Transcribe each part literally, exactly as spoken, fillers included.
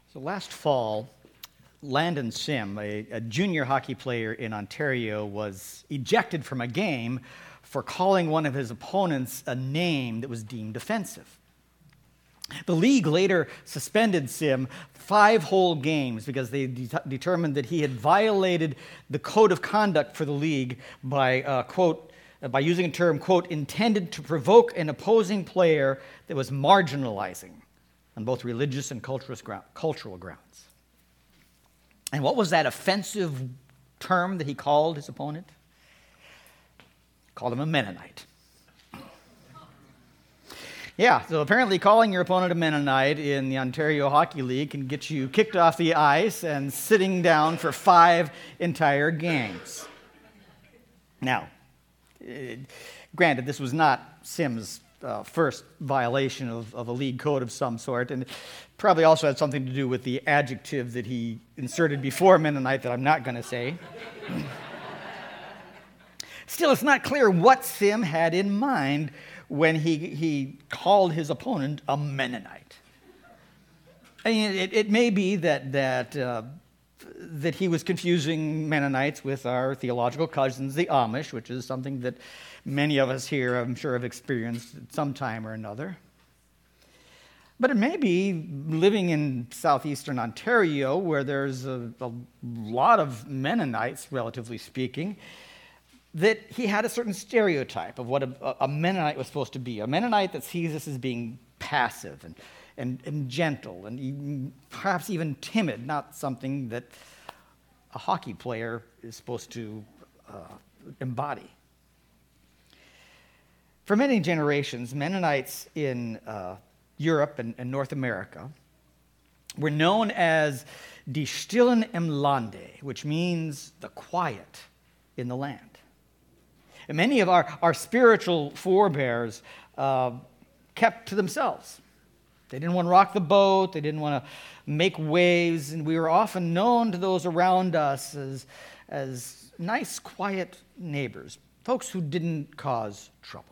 So last fall, Landon Sim, a, a junior hockey player in Ontario, was ejected from a game for calling one of his opponents a name that was deemed offensive. The league later suspended Sim five whole games because they de- determined that he had violated the code of conduct for the league by, uh, quote, by using a term, quote, intended to provoke an opposing player that was marginalizing on both religious and cultural grounds. And what was that offensive term that he called his opponent? He called him a Mennonite. Yeah, so apparently calling your opponent a Mennonite in the Ontario Hockey League can get you kicked off the ice and sitting down for five entire games. Now, uh, granted, this was not Sim's uh, first violation of, of a league code of some sort, and it probably also had something to do with the adjective that he inserted before Mennonite that I'm not going to say. Still, it's not clear what Sim had in mind when he, he called his opponent a Mennonite. I mean, it, it may be that, that, uh, that he was confusing Mennonites with our theological cousins, the Amish, which is something that many of us here, I'm sure, have experienced at some time or another. But it may be living in southeastern Ontario, where there's a, a lot of Mennonites, relatively speaking, that he had a certain stereotype of what a, a Mennonite was supposed to be. A Mennonite that sees us as being passive and, and, and gentle and even, perhaps even timid, not something that a hockey player is supposed to uh, embody. For many generations, Mennonites in uh, Europe and, and North America were known as Die Stillen im Lande, which means the quiet in the land. And many of our, our spiritual forebears uh, kept to themselves. They didn't want to rock the boat. They didn't want to make waves. And we were often known to those around us as, as nice, quiet neighbors, folks who didn't cause trouble.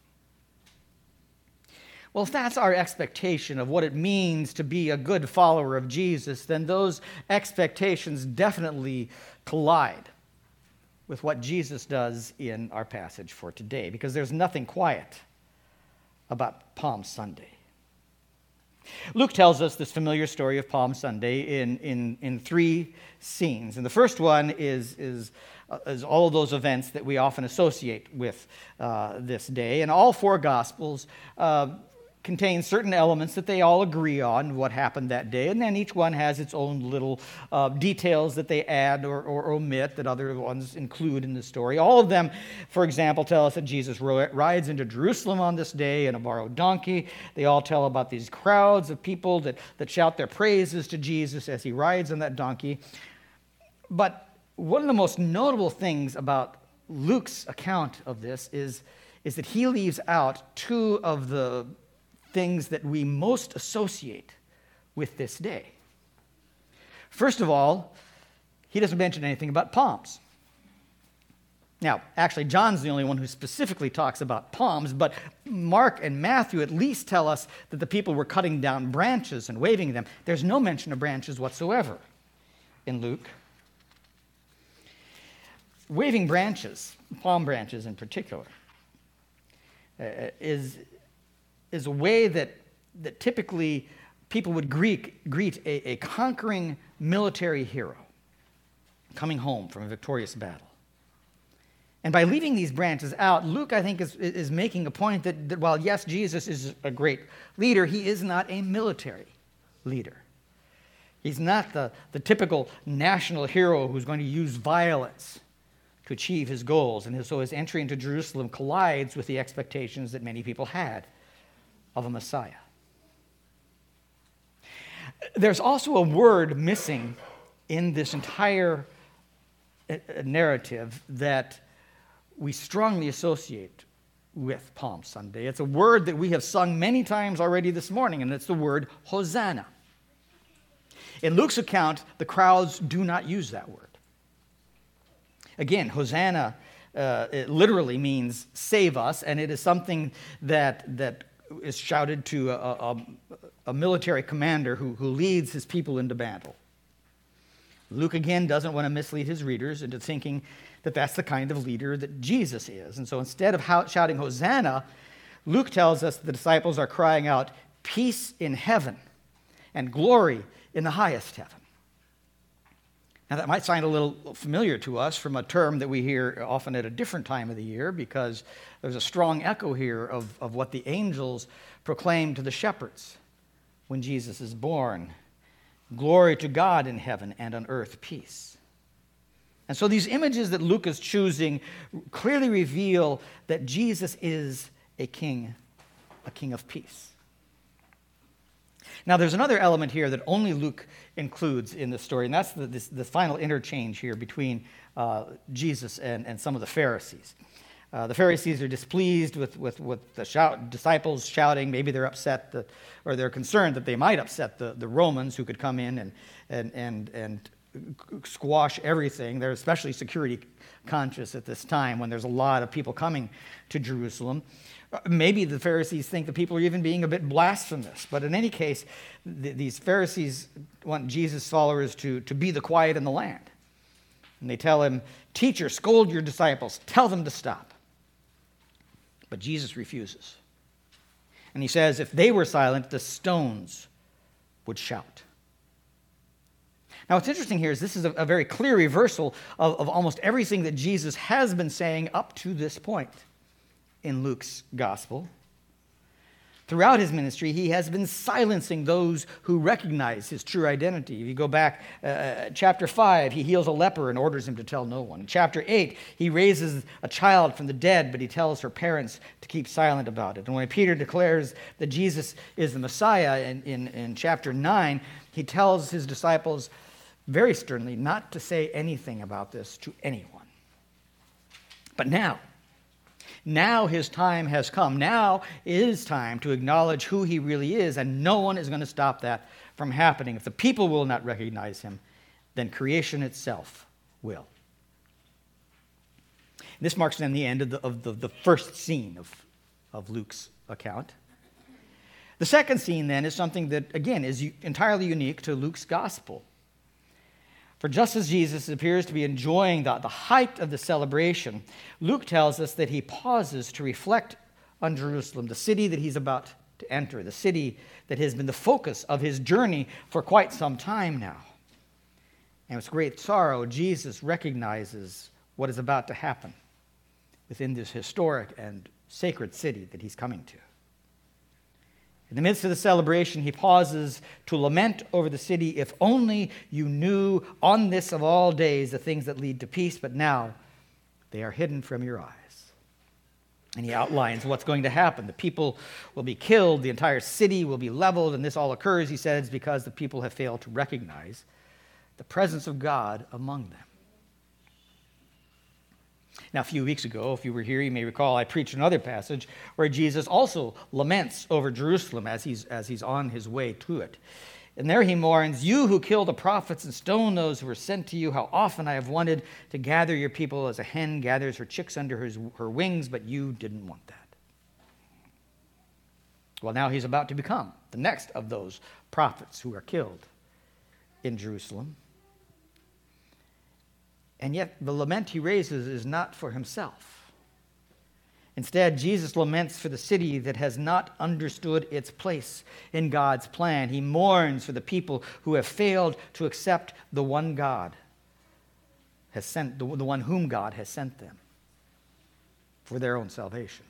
Well, if that's our expectation of what it means to be a good follower of Jesus, then those expectations definitely collide with what Jesus does in our passage for today, because there's nothing quiet about Palm Sunday. Luke tells us this familiar story of Palm Sunday in, in, in three scenes. And the first one is, is, uh, is all of those events that we often associate with uh, this day. And all four Gospels uh, contain certain elements that they all agree on what happened that day, and then each one has its own little uh, details that they add or, or omit that other ones include in the story. All of them, for example, tell us that Jesus ro- rides into Jerusalem on this day in a borrowed donkey. They all tell about these crowds of people that, that shout their praises to Jesus as he rides on that donkey. But one of the most notable things about Luke's account of this is, is that he leaves out two of the things that we most associate with this day. First of all, he doesn't mention anything about palms. Now, actually, John's the only one who specifically talks about palms, but Mark and Matthew at least tell us that the people were cutting down branches and waving them. There's no mention of branches whatsoever in Luke. Waving branches, palm branches in particular, uh, is is a way that, that typically people would greet, greet a, a conquering military hero coming home from a victorious battle. And by leaving these branches out, Luke, I think, is, is making a point that, that while, yes, Jesus is a great leader, he is not a military leader. He's not the, the typical national hero who's going to use violence to achieve his goals. And so his entry into Jerusalem collides with the expectations that many people had of a Messiah. There's also a word missing in this entire narrative that we strongly associate with Palm Sunday. It's a word that we have sung many times already this morning, and it's the word Hosanna. In Luke's account, the crowds do not use that word. Again, Hosanna uh, it literally means save us, and it is something that that is shouted to a, a, a military commander who, who leads his people into battle. Luke, again, doesn't want to mislead his readers into thinking that that's the kind of leader that Jesus is. And so instead of how, shouting Hosanna, Luke tells us the disciples are crying out, peace in heaven and glory in the highest heaven. Now, that might sound a little familiar to us from a term that we hear often at a different time of the year, because there's a strong echo here of, of what the angels proclaim to the shepherds when Jesus is born. Glory to God in heaven and on earth peace. And so these images that Luke is choosing clearly reveal that Jesus is a king, a king of peace. Now, there's another element here that only Luke includes in the story, and that's the, this, the final interchange here between uh, Jesus and, and some of the Pharisees. Uh, the Pharisees are displeased with, with, with the shout, disciples shouting. Maybe they're upset that, or they're concerned that they might upset the, the Romans who could come in and, and, and, and squash everything. They're especially security conscious at this time when there's a lot of people coming to Jerusalem. Maybe the Pharisees think the people are even being a bit blasphemous. But in any case, th- these Pharisees want Jesus' followers to, to be the quiet in the land. And they tell him, teacher, scold your disciples. Tell them to stop. But Jesus refuses. And he says if they were silent, the stones would shout. Now, what's interesting here is this is a, a very clear reversal of, of almost everything that Jesus has been saying up to this point in Luke's gospel. Throughout his ministry, he has been silencing those who recognize his true identity. If you go back, uh, chapter five, he heals a leper and orders him to tell no one. In chapter eight, he raises a child from the dead, but he tells her parents to keep silent about it. And when Peter declares that Jesus is the Messiah in, in, in chapter nine, he tells his disciples very sternly not to say anything about this to anyone. But now, Now his time has come. Now is time to acknowledge who he really is, and no one is going to stop that from happening. If the people will not recognize him, then creation itself will. This marks then the end of the, of the, the first scene of, of Luke's account. The second scene then is something that, again, is entirely unique to Luke's gospel. For just as Jesus appears to be enjoying the, the height of the celebration, Luke tells us that he pauses to reflect on Jerusalem, the city that he's about to enter, the city that has been the focus of his journey for quite some time now. And with great sorrow, Jesus recognizes what is about to happen within this historic and sacred city that he's coming to. In the midst of the celebration, he pauses to lament over the city. If only you knew on this of all days the things that lead to peace, but now they are hidden from your eyes. And he outlines what's going to happen. The people will be killed, the entire city will be leveled, and this all occurs, he says, because the people have failed to recognize the presence of God among them. Now, a few weeks ago, if you were here, you may recall I preached another passage where Jesus also laments over Jerusalem as he's, as he's on his way to it. And there he mourns, you who kill the prophets and stone those who were sent to you, how often I have wanted to gather your people as a hen gathers her chicks under her, her wings, but you didn't want that. Well, now he's about to become the next of those prophets who are killed in Jerusalem. And yet the lament he raises is not for himself. Instead, Jesus laments for the city that has not understood its place in God's plan. He mourns for the people who have failed to accept the one God has sent, the, the one whom God has sent them for their own salvation.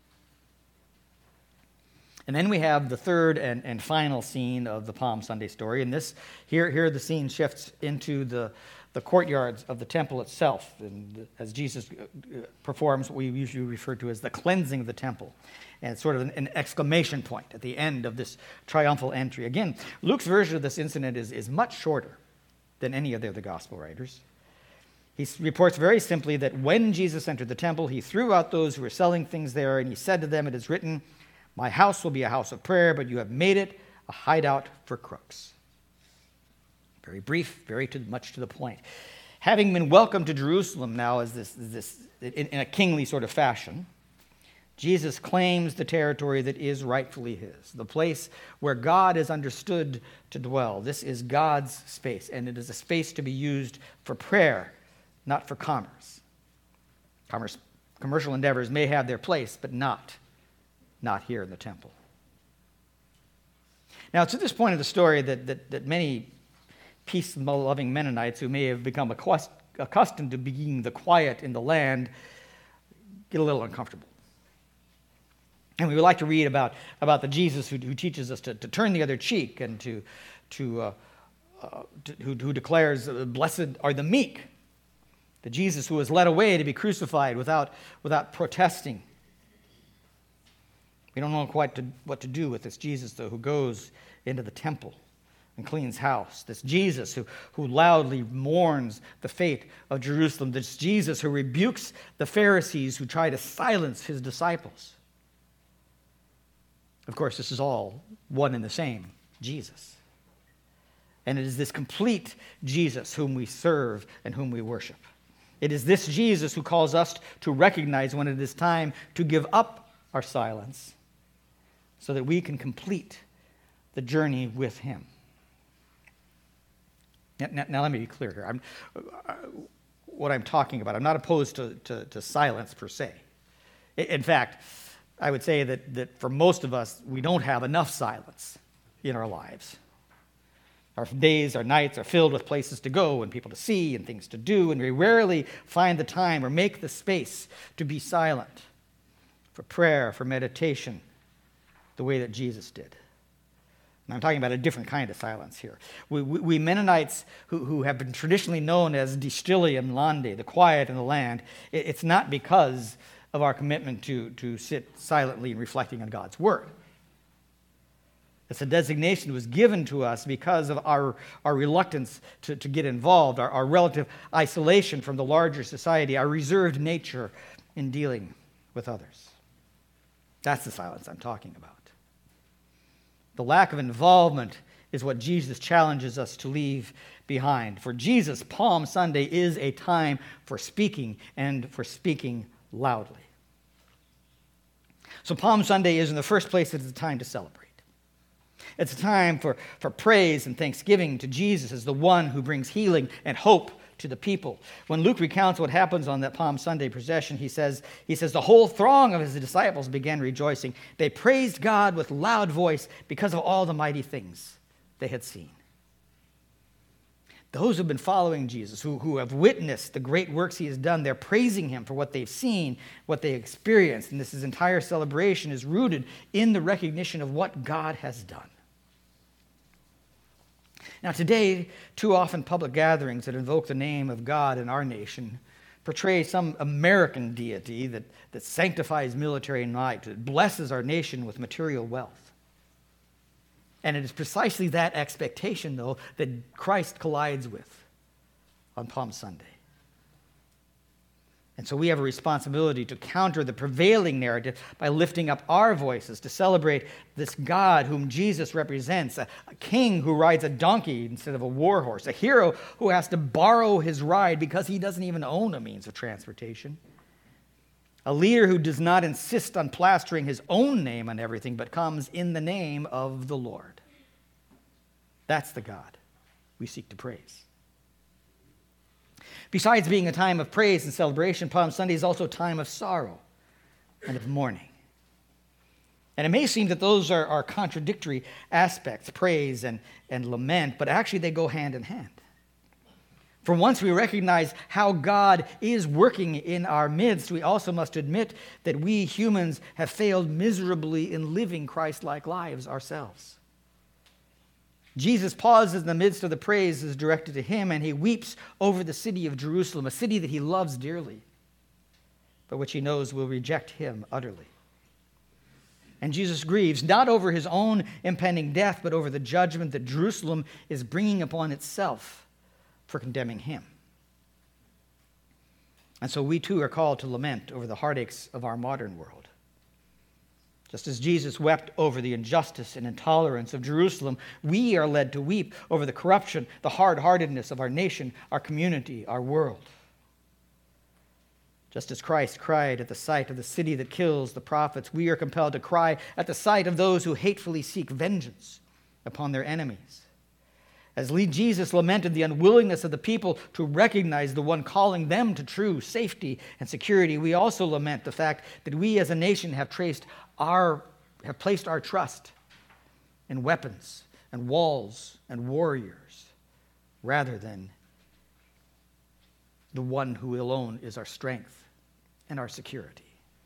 And then we have the third and, and final scene of the Palm Sunday story. And this here, here the scene shifts into the the courtyards of the temple itself, and as Jesus performs what we usually refer to as the cleansing of the temple, and it's sort of an, an exclamation point at the end of this triumphal entry. Again, Luke's version of this incident is, is much shorter than any of the other gospel writers. He reports very simply that when Jesus entered the temple, he threw out those who were selling things there, and he said to them, it is written, my house will be a house of prayer, but you have made it a hideout for crooks. Very brief, very to, much to the point. Having been welcomed to Jerusalem now as this, this in, in a kingly sort of fashion, Jesus claims the territory that is rightfully his, the place where God is understood to dwell. This is God's space, and it is a space to be used for prayer, not for commerce. Commerce, commercial endeavors may have their place, but not, not here in the temple. Now, it's at this point of the story that, that, that many peace-loving Mennonites who may have become accustomed to being the quiet in the land get a little uncomfortable. And we would like to read about, about the Jesus who, who teaches us to, to turn the other cheek and to, to, uh, uh, to who, who declares, uh, blessed are the meek. The Jesus who was led away to be crucified without, without protesting. We don't know quite to, what to do with this Jesus, though, who goes into the temple and cleans house. This Jesus who, who loudly mourns the fate of Jerusalem. This Jesus who rebukes the Pharisees who try to silence his disciples. Of course, this is all one and the same Jesus. And it is this complete Jesus whom we serve and whom we worship. It is this Jesus who calls us to recognize when it is time to give up our silence so that we can complete the journey with him. Now, now, now let me be clear here. I'm, uh, what I'm talking about, I'm not opposed to, to, to silence per se. In fact, I would say that, that for most of us, we don't have enough silence in our lives. Our days, our nights are filled with places to go and people to see and things to do, and we rarely find the time or make the space to be silent for prayer, for meditation, the way that Jesus did. And I'm talking about a different kind of silence here. We, we, we Mennonites who, who have been traditionally known as Distilium Lande, the quiet in the land, it, it's not because of our commitment to, to sit silently and reflecting on God's word. It's a designation that was given to us because of our, our reluctance to, to get involved, our, our relative isolation from the larger society, our reserved nature in dealing with others. That's the silence I'm talking about. The lack of involvement is what Jesus challenges us to leave behind. For Jesus, Palm Sunday is a time for speaking and for speaking loudly. So Palm Sunday is, in the first place, it's a time to celebrate. It's a time for, for praise and thanksgiving to Jesus as the one who brings healing and hope to the people. When Luke recounts what happens on that Palm Sunday procession, he says, he says, the whole throng of his disciples began rejoicing. They praised God with loud voice because of all the mighty things they had seen. Those who've been following Jesus, who, who have witnessed the great works he has done, they're praising him for what they've seen, what they experienced. And this his entire celebration is rooted in the recognition of what God has done. Now today, too often public gatherings that invoke the name of God in our nation portray some American deity that, that sanctifies military might, that blesses our nation with material wealth. And it is precisely that expectation, though, that Christ collides with on Palm Sunday. And so we have a responsibility to counter the prevailing narrative by lifting up our voices to celebrate this God whom Jesus represents, a, a king who rides a donkey instead of a war horse, a hero who has to borrow his ride because he doesn't even own a means of transportation, a leader who does not insist on plastering his own name on everything, but comes in the name of the Lord. That's the God we seek to praise. Besides being a time of praise and celebration, Palm Sunday is also a time of sorrow and of mourning. And it may seem that those are, are contradictory aspects, praise and, and lament, but actually they go hand in hand. For once we recognize how God is working in our midst, we also must admit that we humans have failed miserably in living Christ-like lives ourselves. Jesus pauses in the midst of the praises directed to him, and he weeps over the city of Jerusalem, a city that he loves dearly, but which he knows will reject him utterly. And Jesus grieves not over his own impending death, but over the judgment that Jerusalem is bringing upon itself for condemning him. And so we too are called to lament over the heartaches of our modern world. Just as Jesus wept over the injustice and intolerance of Jerusalem, we are led to weep over the corruption, the hard-heartedness of our nation, our community, our world. Just as Christ cried at the sight of the city that kills the prophets, we are compelled to cry at the sight of those who hatefully seek vengeance upon their enemies. As Jesus lamented the unwillingness of the people to recognize the one calling them to true safety and security, we also lament the fact that we as a nation have traced our, have placed our trust in weapons and walls and warriors rather than the one who alone is our strength and our security.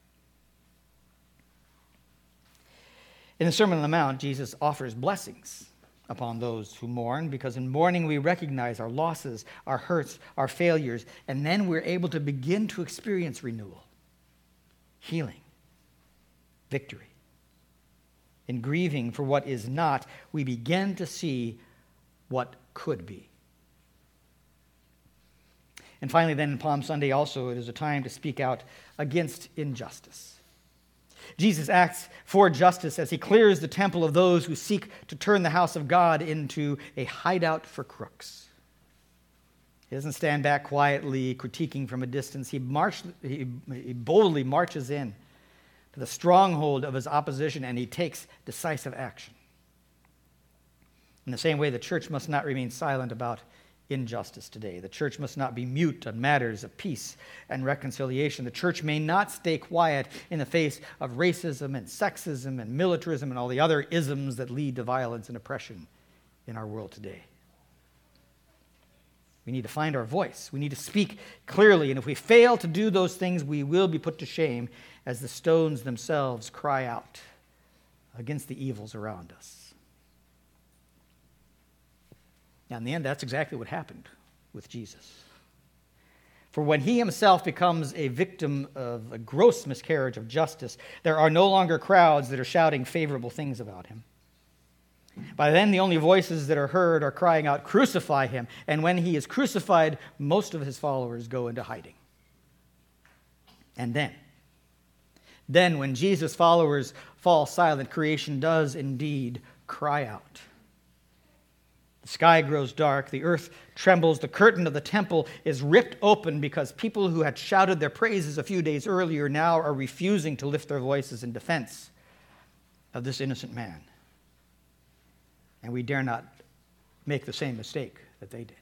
In the Sermon on the Mount, Jesus offers blessings upon those who mourn, because in mourning we recognize our losses, our hurts, our failures, and then we're able to begin to experience renewal, healing, victory. In grieving for what is not, we begin to see what could be. And finally, then, in Palm Sunday also, it is a time to speak out against injustice. Jesus acts for justice as he clears the temple of those who seek to turn the house of God into a hideout for crooks. He doesn't stand back quietly, critiquing from a distance. He, march, he, he boldly marches in to the stronghold of his opposition, and he takes decisive action. In the same way, the church must not remain silent about injustice today. The church must not be mute on matters of peace and reconciliation. The church may not stay quiet in the face of racism and sexism and militarism and all the other isms that lead to violence and oppression in our world today. We need to find our voice. We need to speak clearly, and if we fail to do those things, we will be put to shame as the stones themselves cry out against the evils around us. Now, in the end, that's exactly what happened with Jesus. For when he himself becomes a victim of a gross miscarriage of justice, there are no longer crowds that are shouting favorable things about him. By then, the only voices that are heard are crying out, "Crucify him!" And when he is crucified, most of his followers go into hiding. And then, then when Jesus' followers fall silent, creation does indeed cry out. The sky grows dark, the earth trembles, the curtain of the temple is ripped open because people who had shouted their praises a few days earlier now are refusing to lift their voices in defense of this innocent man. And we dare not make the same mistake that they did.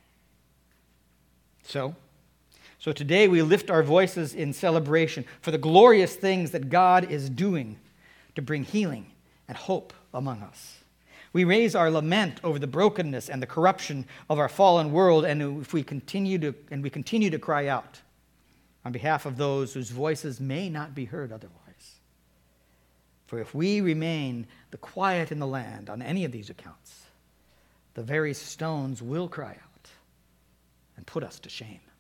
So, so today we lift our voices in celebration for the glorious things that God is doing to bring healing and hope among us. We raise our lament over the brokenness and the corruption of our fallen world, and if we continue to and we continue to cry out on behalf of those whose voices may not be heard otherwise. For if we remain the quiet in the land on any of these accounts, the very stones will cry out and put us to shame.